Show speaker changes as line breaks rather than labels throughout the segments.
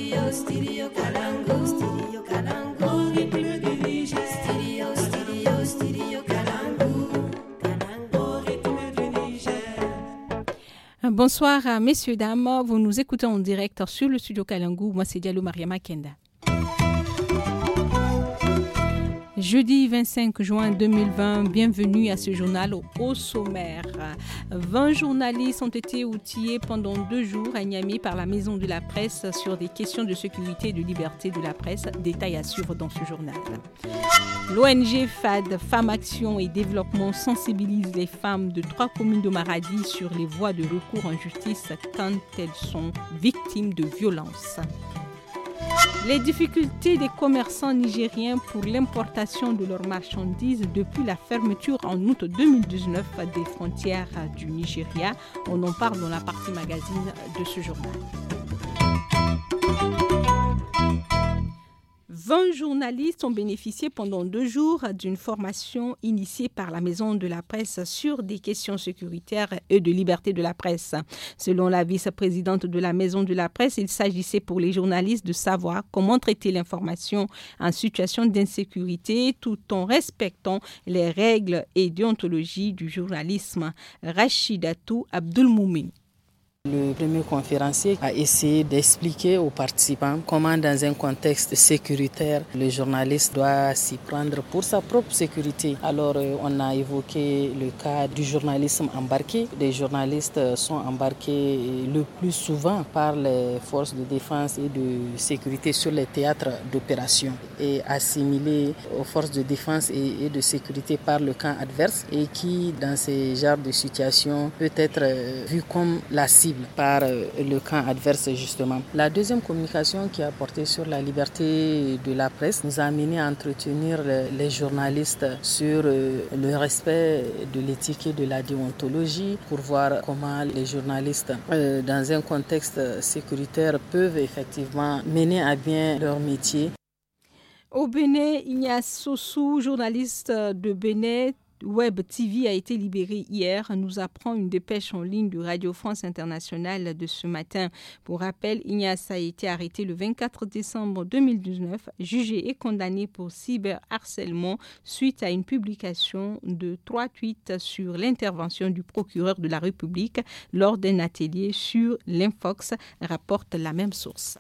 Bonsoir, messieurs, dames. Vous nous écoutez en direct sur le studio Kalangu. Moi, c'est Diallo Mariama Kenda. Jeudi 25 juin 2020, bienvenue à ce journal au sommaire. 20 journalistes ont été outillés pendant 2 jours à Niamey par la Maison de la Presse sur des questions de sécurité et de liberté de la presse. Détails à suivre dans ce journal. L'ONG FAD, Femmes Action et Développement, sensibilise les femmes de 3 communes de Maradi sur les voies de recours en justice quand elles sont victimes de violences. Les difficultés des commerçants nigériens pour l'importation de leurs marchandises depuis la fermeture en août 2019 des frontières du Nigeria. On en parle dans la partie magazine de ce journal. 20 journalistes ont bénéficié pendant 2 jours d'une formation initiée par la Maison de la Presse sur des questions sécuritaires et de liberté de la presse. Selon la vice-présidente de la Maison de la Presse, il s'agissait pour les journalistes de savoir comment traiter l'information en situation d'insécurité tout en respectant les règles et déontologie du journalisme. Rachidatou Abdulmoumin.
Le premier conférencier a essayé d'expliquer aux participants comment, dans un contexte sécuritaire, le journaliste doit s'y prendre pour sa propre sécurité. Alors, on a évoqué le cas du journalisme embarqué. Les journalistes sont embarqués le plus souvent par les forces de défense et de sécurité sur les théâtres d'opération et assimilés aux forces de défense et de sécurité par le camp adverse et qui, dans ces genres de situations, peut être vu comme la cible par le camp adverse justement. La deuxième communication qui a porté sur la liberté de la presse nous a amené à entretenir les journalistes sur le respect de l'éthique et de la déontologie pour voir comment les journalistes dans un contexte sécuritaire peuvent effectivement mener à bien leur métier.
Au Bénin, Ignace Sossou, journaliste de Bénin Web TV, a été libéré hier, nous apprend une dépêche en ligne de Radio France Internationale de ce matin. Pour rappel, Ignace a été arrêté le 24 décembre 2019, jugé et condamné pour cyberharcèlement suite à une publication de 3 tweets sur l'intervention du procureur de la République lors d'un atelier sur l'Infox, rapporte la même source.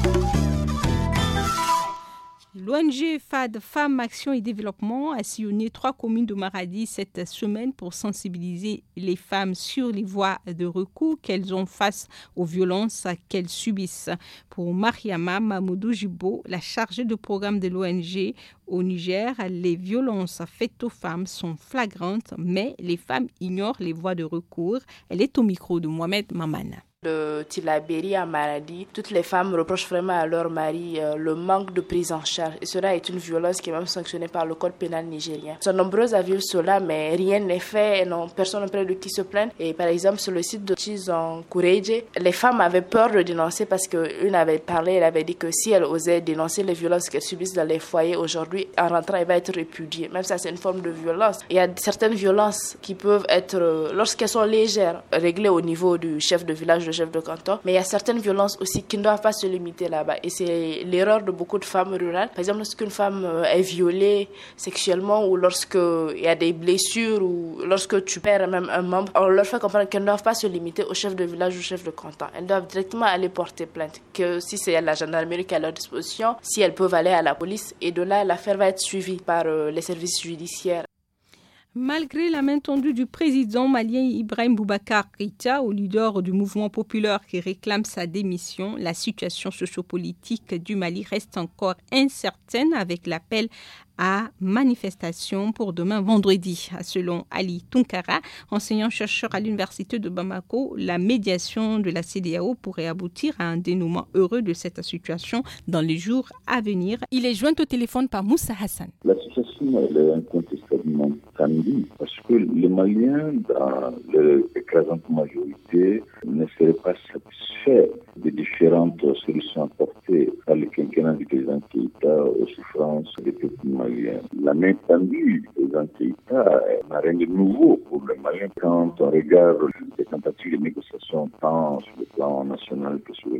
L'ONG FAD, Femmes Action et Développement, a sillonné 3 communes de Maradi cette semaine pour sensibiliser les femmes sur les voies de recours qu'elles ont face aux violences qu'elles subissent. Pour Mariama Mamoudou Jibo, la chargée de programme de l'ONG au Niger, les violences faites aux femmes sont flagrantes, mais les femmes ignorent les voies de recours. Elle est au micro de Mohamed Mamana.
De Tilaberi à Maradi, toutes les femmes reprochent vraiment à leur mari le manque de prise en charge. Et cela est une violence qui est même sanctionnée par le code pénal nigérien. Ils sont nombreuses à vivre cela, mais rien n'est fait, personne n'est près de qui se plaindre. Et par exemple, sur le site de Chizon Koureje, les femmes avaient peur de dénoncer parce qu'une avait parlé, elle avait dit que si elle osait dénoncer les violences qu'elles subissent dans les foyers aujourd'hui, en rentrant, elle va être répudiée. Même ça, c'est une forme de violence. Il y a certaines violences qui peuvent être, lorsqu'elles sont légères, réglées au niveau du chef de village, le chef de canton, mais il y a certaines violences aussi qui ne doivent pas se limiter là-bas et c'est l'erreur de beaucoup de femmes rurales. Par exemple, lorsqu'une femme est violée sexuellement ou lorsqu'il y a des blessures ou lorsque tu perds même un membre, on leur fait comprendre qu'elles ne doivent pas se limiter au chef de village ou au chef de canton. Elles doivent directement aller porter plainte, que si c'est la gendarmerie qui est à leur disposition, si elles peuvent aller à la police et de là l'affaire va être suivie par les services judiciaires.
Malgré la main tendue du président malien Ibrahim Boubacar Keïta au leader du mouvement populaire qui réclame sa démission, la situation sociopolitique du Mali reste encore incertaine avec l'appel à manifestation pour demain vendredi. Selon Ali Tunkara, enseignant-chercheur à l'université de Bamako, la médiation de la CEDEAO pourrait aboutir à un dénouement heureux de cette situation dans les jours à venir. Il est joint au téléphone par Moussa Hassan.
La situation elle est incontestablement tendue parce que les Maliens, dans l'écrasante majorité, ne seraient pas satisfaits des différentes solutions apportées par le quinquennat du président Keïta aux souffrances des peuples maliens. La main tendue du président Keïta n'a rien de nouveau pour les Maliens quand on regarde les tentatives de négociation tant sur le plan national que sur le plan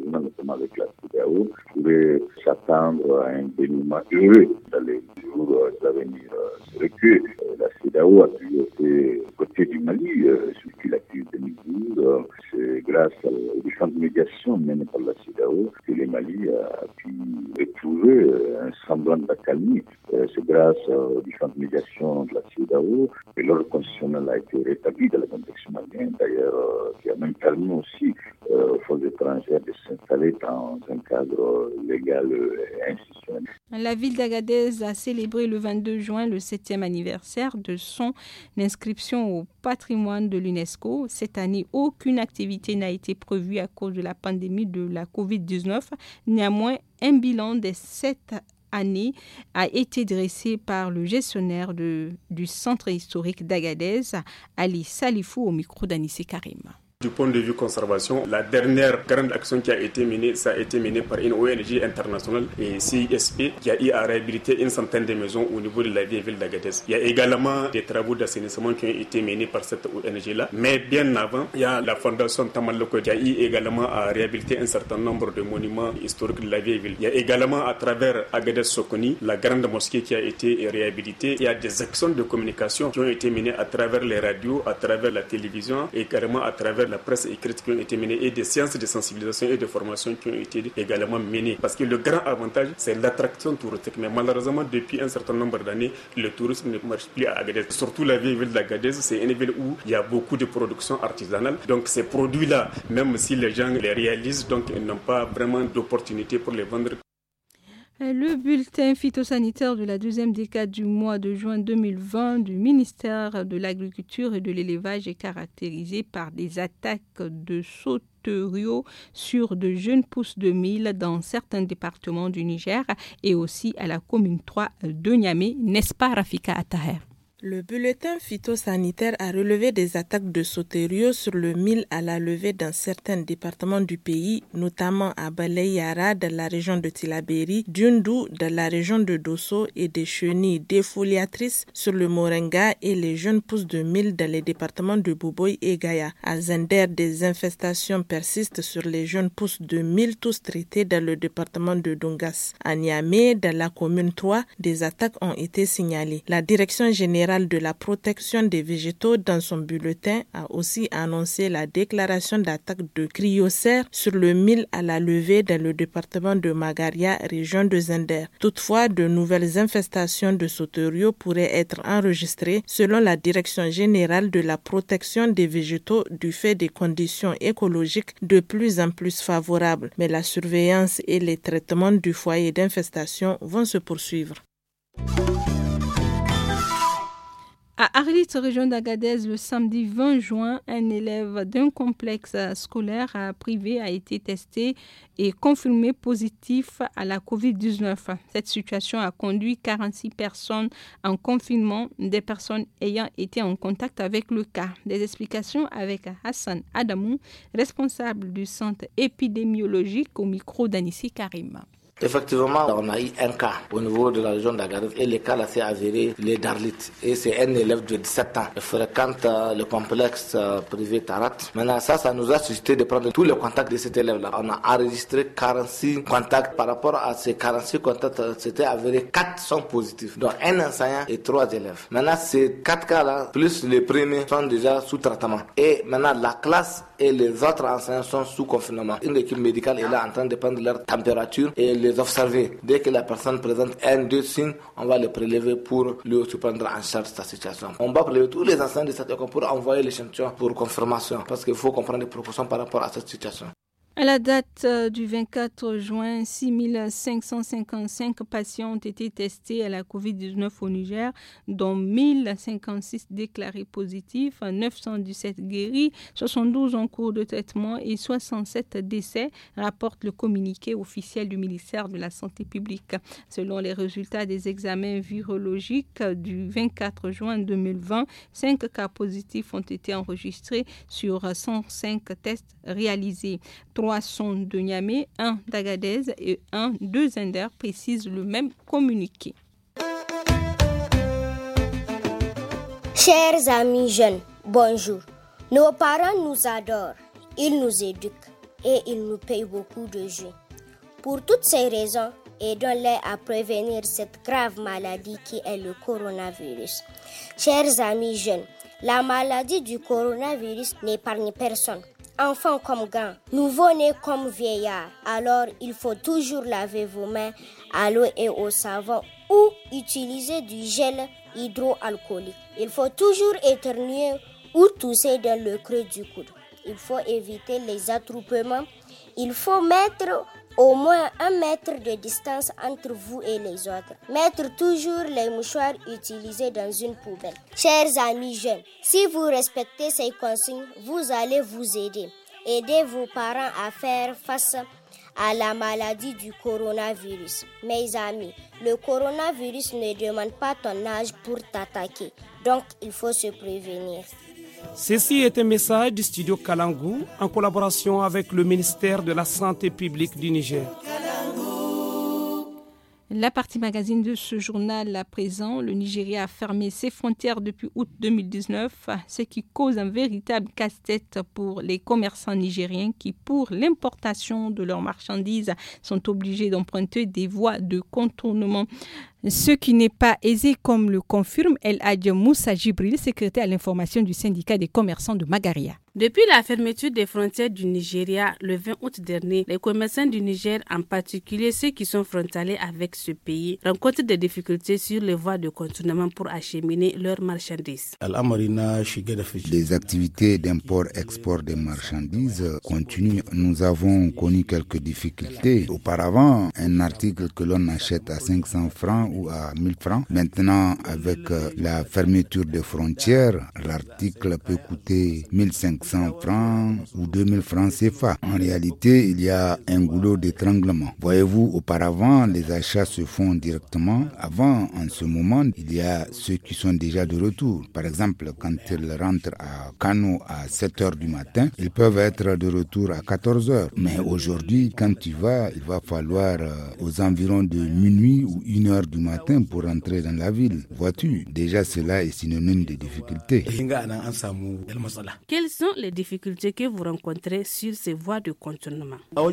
négociations avec la CEDEAO, pourrait s'attendre à un dénouement heureux dans les jours à venir. C'est vrai que la CEDEAO a toujours été côté du Mali, sur la crise de mesures. C'est grâce aux différentes médiations menées par la CEDEAO que le Mali a pu retrouver un semblant d'accalmie. C'est grâce aux différentes médiations de la CEDEAO que l'ordre constitutionnel a été rétabli dans le contexte malien, d'ailleurs, qui a même permis aussi aux forces étrangères de s'installer dans un cadre légal et institutionnel.
La ville d'Agadez a célébré le 22 juin le 7e anniversaire de son inscription au patrimoine de l'UNESCO. Cette année, aucune activité n'a été prévue à cause de la pandémie de la COVID-19. Néanmoins, un bilan des 7 années a été dressé par le gestionnaire du centre historique d'Agadez, Ali Salifou, au micro d'Anissé Karim.
Du point de vue conservation, la dernière grande action qui a été menée, ça a été mené par une ONG internationale et CISP qui a eu à réhabiliter une centaine de maisons au niveau de la vieille ville d'Agadez. Il y a également des travaux d'assainissement qui ont été menés par cette ONG-là. Mais bien avant, il y a la fondation Tamaloko qui a eu également à réhabiliter un certain nombre de monuments historiques de la vieille ville. Il y a également à travers Agadez Sokoni, la grande mosquée qui a été réhabilitée. Il y a des actions de communication qui ont été menées à travers les radios, à travers la télévision et également à travers la presse écrite qui ont été menées et des séances de sensibilisation et de formation qui ont été également menées. Parce que le grand avantage, c'est l'attraction touristique. Mais malheureusement, depuis un certain nombre d'années, le tourisme ne marche plus à Agadez. Surtout la vieille ville d'Agadez, c'est une ville où il y a beaucoup de production artisanale. Donc ces produits-là, même si les gens les réalisent, donc ils n'ont pas vraiment d'opportunité pour les vendre.
Le bulletin phytosanitaire de la deuxième décade du mois de juin 2020 du ministère de l'Agriculture et de l'Élevage est caractérisé par des attaques de sauteriaux sur de jeunes pousses de mil dans certains départements du Niger et aussi à la commune 3 de Niamey, n'est-ce pas Rafika Attaher?
Le bulletin phytosanitaire a relevé des attaques de sauteriaux sur le mil à la levée dans certains départements du pays, notamment à Baleyara dans la région de Tillabéri, Dundou dans la région de Dosso et des chenilles défoliatrices sur le Moringa et les jeunes pousses de mil dans les départements de Boboy et Gaïa. À Zender, des infestations persistent sur les jeunes pousses de mil tous traités dans le département de Dongas. À Niamey, dans la commune 3, des attaques ont été signalées. La direction générale de la protection des végétaux dans son bulletin a aussi annoncé la déclaration d'attaque de cryocères sur le mil à la levée dans le département de Magaria, région de Zender. Toutefois, de nouvelles infestations de sauteriaux pourraient être enregistrées selon la direction générale de la protection des végétaux du fait des conditions écologiques de plus en plus favorables. Mais la surveillance et les traitements du foyer d'infestation vont se poursuivre.
À Arlit, région d'Agadez, le samedi 20 juin, un élève d'un complexe scolaire privé a été testé et confirmé positif à la COVID-19. Cette situation a conduit 46 personnes en confinement, des personnes ayant été en contact avec le cas. Des explications avec Hassan Adamou, responsable du centre épidémiologique au micro d'Anissi Karim.
Effectivement, on a eu un cas au niveau de la région d'Agadez et le cas là s'est avéré, il est d'Arlit et c'est un élève de 17 ans. Il fréquente le complexe privé Tarat. Maintenant, ça nous a suscité de prendre tous les contacts de cet élève-là. On a enregistré 46 contacts. Par rapport à ces 46 contacts, c'était avéré 4 sont positifs. Donc un enseignant et 3 élèves. Maintenant, ces 4 cas-là, plus les premiers, sont déjà sous traitement. Et maintenant, la classe et les autres enseignants sont sous confinement. Une équipe médicale est là en train de prendre leur température et les observer. Dès que la personne présente un, deux signes, on va les prélever pour lui aussi prendre en charge sa situation. On va prélever tous les enseignants de cette école pour envoyer l'échantillon pour confirmation parce qu'il faut comprendre les précautions par rapport à cette situation.
À la date du 24 juin, 6555 patients ont été testés à la COVID-19 au Niger, dont 1056 déclarés positifs, 917 guéris, 72 en cours de traitement et 67 décès, rapporte le communiqué officiel du ministère de la Santé publique. Selon les résultats des examens virologiques du 24 juin 2020, 5 cas positifs ont été enregistrés sur 105 tests réalisés. 3 sont de Niamey, 1 d'Agadez et 1 de Zender, précise le même communiqué.
Chers amis jeunes, bonjour. Nos parents nous adorent, ils nous éduquent et ils nous payent beaucoup de jus. Pour toutes ces raisons, aidons-les à prévenir cette grave maladie qui est le coronavirus. Chers amis jeunes, la maladie du coronavirus n'épargne personne. Enfants comme grands, nouveau-nés comme vieillards. Alors, il faut toujours laver vos mains à l'eau et au savon ou utiliser du gel hydroalcoolique. Il faut toujours éternuer ou tousser dans le creux du coude. Il faut éviter les attroupements. Il faut mettre au moins 1 mètre de distance entre vous et les autres. Mettre toujours les mouchoirs utilisés dans une poubelle. Chers amis jeunes, si vous respectez ces consignes, vous allez vous aider. Aidez vos parents à faire face à la maladie du coronavirus. Mes amis, le coronavirus ne demande pas ton âge pour t'attaquer. Donc, il faut se prévenir.
Ceci est un message du studio Kalangu en collaboration avec le ministère de la Santé publique du Niger.
La partie magazine de ce journal à présent, le Nigeria a fermé ses frontières depuis août 2019, ce qui cause un véritable casse-tête pour les commerçants nigériens qui, pour l'importation de leurs marchandises, sont obligés d'emprunter des voies de contournement. Ce qui n'est pas aisé, comme le confirme El Hadj Moussa Jibril, secrétaire à l'information du syndicat des commerçants de Magaria.
Depuis la fermeture des frontières du Nigeria le 20 août dernier, les commerçants du Niger, en particulier ceux qui sont frontaliers avec ce pays, rencontrent des difficultés sur les voies de contournement pour acheminer leurs marchandises.
Les activités d'import-export des marchandises continuent. Nous avons connu quelques difficultés. Auparavant, un article que l'on achète à 500 francs ou à 1000 francs. Maintenant, avec la fermeture des frontières, l'article peut coûter 1500 francs ou 2000 francs CFA. En réalité, il y a un goulot d'étranglement. Voyez-vous, auparavant, les achats se font directement. Avant, en ce moment, il y a ceux qui sont déjà de retour. Par exemple, quand ils rentrent à Kano à 7 heures du matin, ils peuvent être de retour à 14 heures. Mais aujourd'hui, quand tu vas, il va falloir aux environs de minuit ou 1 heure du matin pour rentrer dans la ville. Vois-tu, déjà cela est synonyme de difficultés.
Quelles sont les difficultés que vous rencontrez sur ces voies de contournement?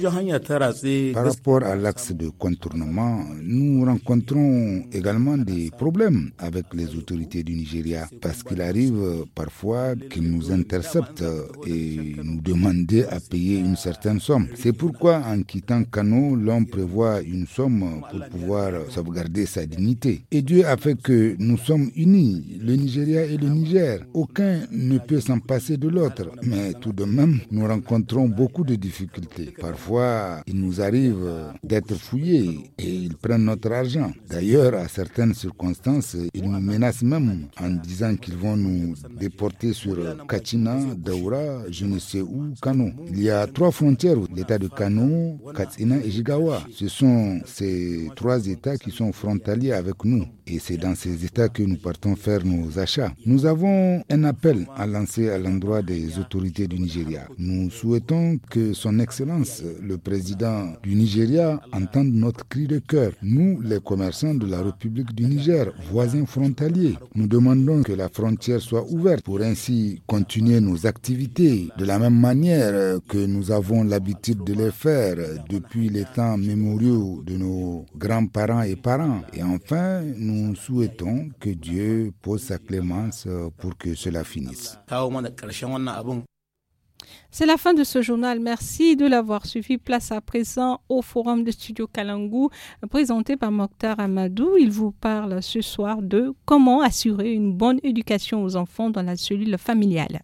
Par rapport à l'axe de contournement, nous rencontrons également des problèmes avec les autorités du Nigeria parce qu'il arrive parfois qu'ils nous interceptent et nous demandent à payer une certaine somme. C'est pourquoi en quittant Kano, l'on prévoit une somme pour pouvoir sauvegarder sa dignité. Et Dieu a fait que nous sommes unis, le Nigeria et le Niger. Aucun ne peut s'en passer de l'autre. Mais tout de même, nous rencontrons beaucoup de difficultés. Parfois, il nous arrive d'être fouillés et ils prennent notre argent. D'ailleurs, à certaines circonstances, ils nous menacent même en disant qu'ils vont nous déporter sur Kachina, Daura, je ne sais où, Kano. Il y a 3 frontières, l'état de Kano, Katsina et Jigawa. Ce sont ces 3 états qui sont frontaliers avec nous. Et c'est dans ces états que nous partons faire nos achats. Nous avons un appel à lancer à l'endroit des autorités du Nigeria. Nous souhaitons que son Excellence, le président du Nigeria, entende notre cri de cœur. Nous, les commerçants de la République du Niger, voisins frontaliers, nous demandons que la frontière soit ouverte pour ainsi continuer nos activités de la même manière que nous avons l'habitude de les faire depuis les temps mémoriaux de nos grands-parents et parents. Et enfin, nous souhaitons que Dieu pose sa clémence pour que cela finisse.
C'est la fin de ce journal. Merci de l'avoir suivi. Place à présent au forum de Studio Kalangu, présenté par Mokhtar Amadou. Il vous parle ce soir de comment assurer une bonne éducation aux enfants dans la cellule familiale.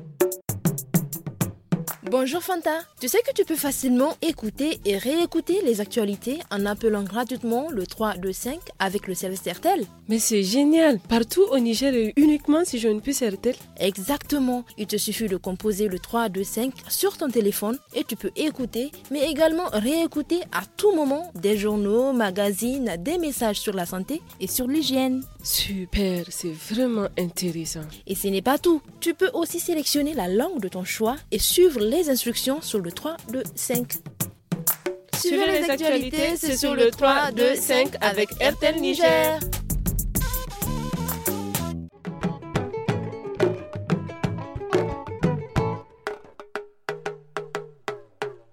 Bonjour Fanta, tu sais que tu peux facilement écouter et réécouter les actualités en appelant gratuitement le 325 avec le service RTL.
Mais c'est génial, partout au Niger et uniquement si j'ai une puce RTL.
Exactement, il te suffit de composer le 325 sur ton téléphone et tu peux écouter, mais également réécouter à tout moment des journaux, magazines, des messages sur la santé et sur l'hygiène.
Super, c'est vraiment intéressant.
Et ce n'est pas tout, tu peux aussi sélectionner la langue de ton choix et suivre les instructions sur le 325.
Suivez les actualités, c'est sur le 325 avec RTL Niger.